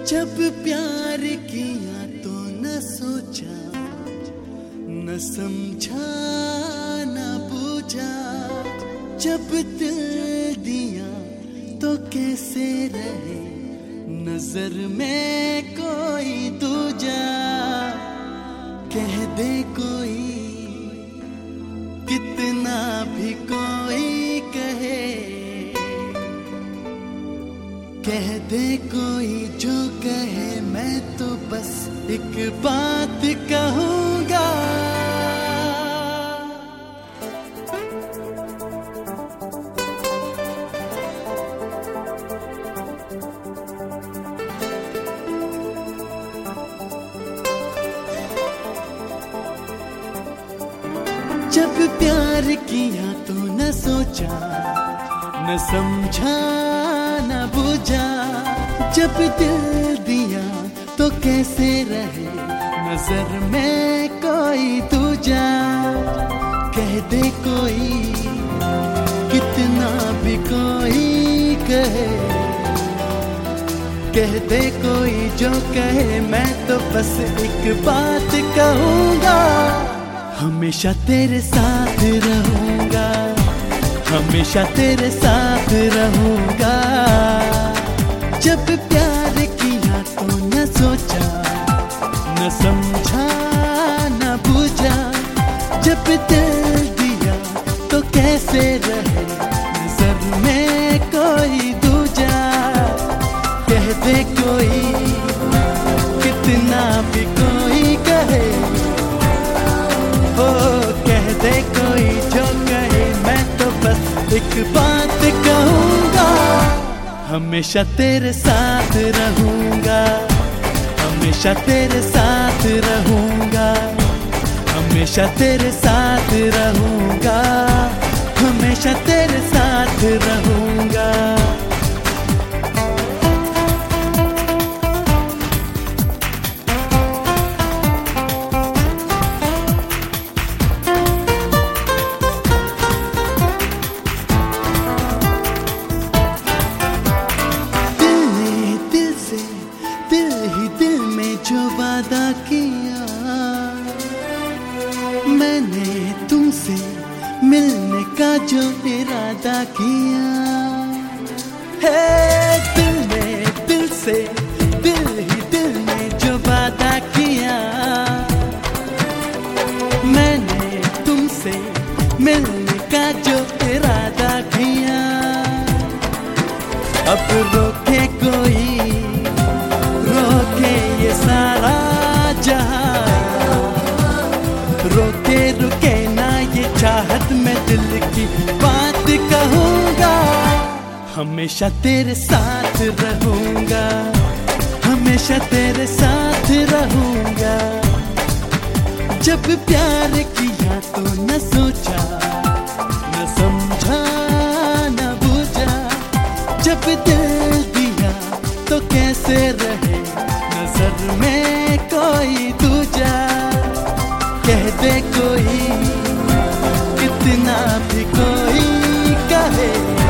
जब प्यार किया तो न सोचा, न समझा, न बूझा। जब दिल दिया तो कैसे रहे नजर में कोई दूजा। कह दे कोई, कितना भी कोई कहे, कह दे कोई जो कहे, मैं तो बस एक बात कहूंगा। जब प्यार किया तो न सोचा, न समझा, न बूझा। जब दिल दिया तो कैसे रहे नजर में कोई दूजा। कह दे कोई, कितना भी कोई कहे, कह दे कोई जो कहे, मैं तो बस एक बात कहूंगा। हमेशा तेरे साथ रहूंगा, हमेशा तेरे साथ रहूंगा। जब प्यार किया तो न सोचा, न समझा, न बूझा। जब दिल दिया तो कैसे रहे नजर में कोई दूजा। कह दे कोई, कितना भी कोई कहे, ओ कह दे कोई जो कहे, मैं तो बस एक बात कहूंगा। हमेशा तेरे साथ रहूंगा, हमेशा तेरे साथ रहूंगा, हमेशा तेरे साथ रहूंगा, हमेशा तेरे साथ रहूंगा। जो वादा किया मैंने तुमसे, मिलने का जो इरादा किया है। दिल में दिल से, दिल ही दिल में जो वादा किया मैंने तुमसे, मिलने का जो इरादा किया। अब रोके कोई, रोके ये सारा जहां, रोके रुके ना ये चाहत, मैं दिल की बात कहूंगा। हमेशा तेरे साथ रहूंगा, हमेशा तेरे साथ रहूंगा। जब प्यार किया तो न सोचा, न समझा, न बूझा। जब दिल दिया तो कैसे रहे नजर में कोई दूजा। कह दे कोई, कितना भी कोई कहे,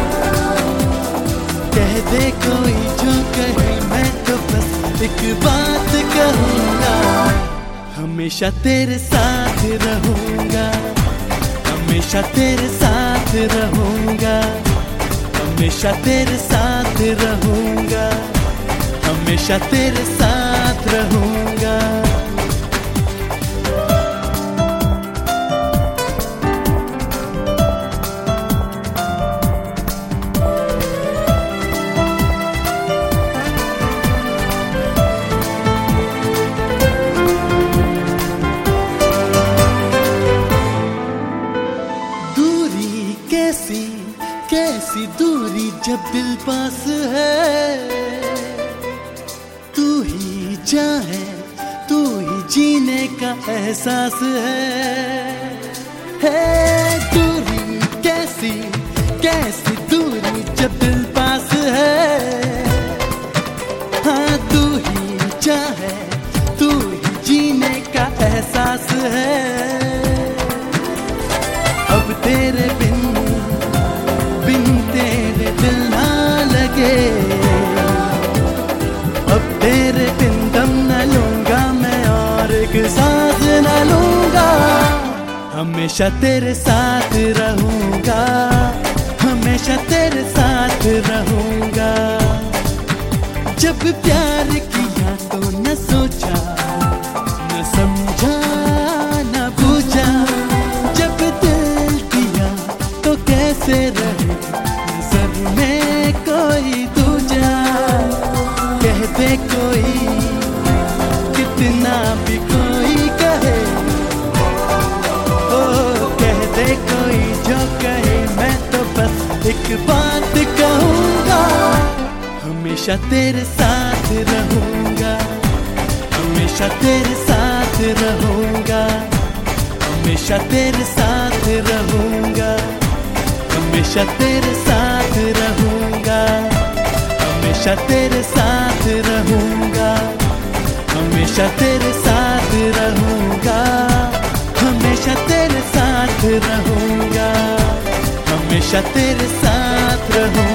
कह दे कोई जो कहे, मैं तो बस एक बात कहूंगा। हमेशा तेरे साथ रहूंगा, हमेशा तेरे साथ रहूंगा, हमेशा तेरे साथ रहूंगा, हमेशा तेरे साथ रहूंगा। दूरी कैसी, कैसी दूरी जब दिल पास है। तू ही चाहे, तू ही जीने का एहसास है। दूरी कैसी, कैसी दूरी जब दिल पास है। हाँ तू ही चाहे, तू ही जीने का एहसास है। अब तेरे बिन, बिन तेरे दिल ना लगे, अब तेरे हमेशा तेरे साथ रहूंगा, हमेशा तेरे साथ रहूंगा। जब प्यार किया तो न सोचा, न समझा, न बूझा। जब दिल दिया तो कैसे रहे नजर में कोई दूजा। कह दे कोई, कितना भी कोई कहे, ओ कह दे कोई जो कहे, मैं तो बस एक बात कहूंगा। हमेशा तेरे साथ रहूंगा, हमेशा तेरे साथ रहूंगा, हमेशा तेरे साथ रहूंगा, हमेशा तेरे साथ रहूंगा, हमेशा तेरे साथ रहूंगा, हमेशा तेरे साथ रहूंगा, हमेशा तेरे साथ रहूंगा, हमेशा तेरे साथ रहूंगा।